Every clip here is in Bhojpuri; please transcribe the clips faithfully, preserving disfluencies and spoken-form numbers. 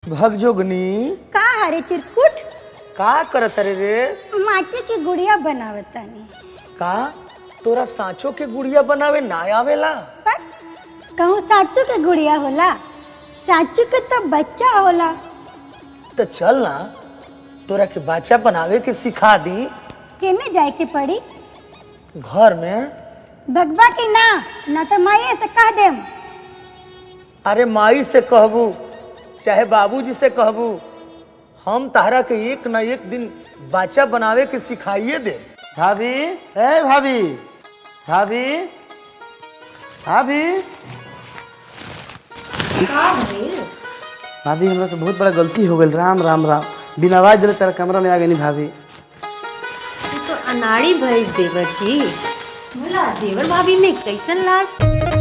भगजोगनी का हरे चिरकुट का करत रे रे माटी की गुड़िया बनावतानी। का तोरा सांचो के गुड़िया बनावे ना आवेला? पर कहूँ साचू के गुड़िया होला, साचू के तो बच्चा होला। तो चल ना तोरा के बच्चा बनावे के सिखा दी। केमे जाए के पड़ी? घर में। बगबा की ना ना तो माये से कह देम। अरे माई से कहबू चाहे बाबूजी से कहबू, हम तारा के एक न एक दिन बच्चा बनावे के सिखाइए दे। भाभी, ए भाभी, भाभी, भाभी, भाभी हमरा से बहुत बड़ा गलती हो गई। राम राम राम, बिना आवाज दिले तेरा कमरा में आ गई भाभी। तू तो अनाड़ी भइल देवर जी। बोला देवर भाभी में कैसन लाज।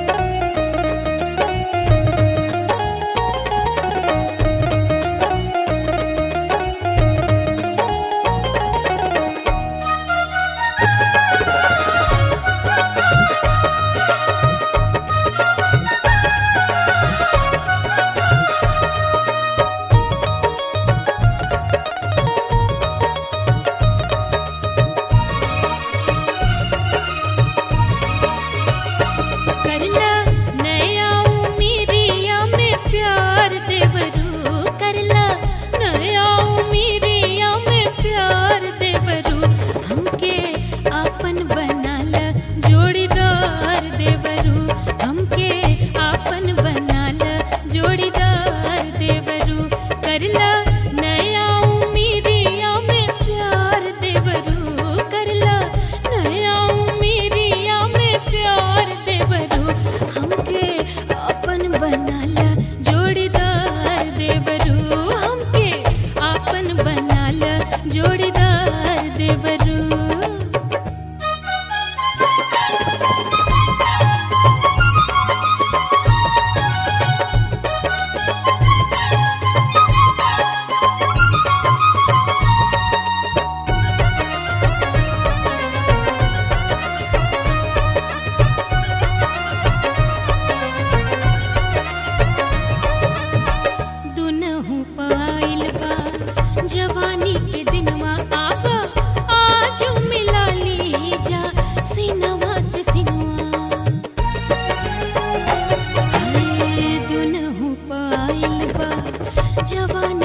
जवानी के दिनवा आवा आजू मिला ली जा सिनवा से सिनवा। दुनहु पाइल बा जवानी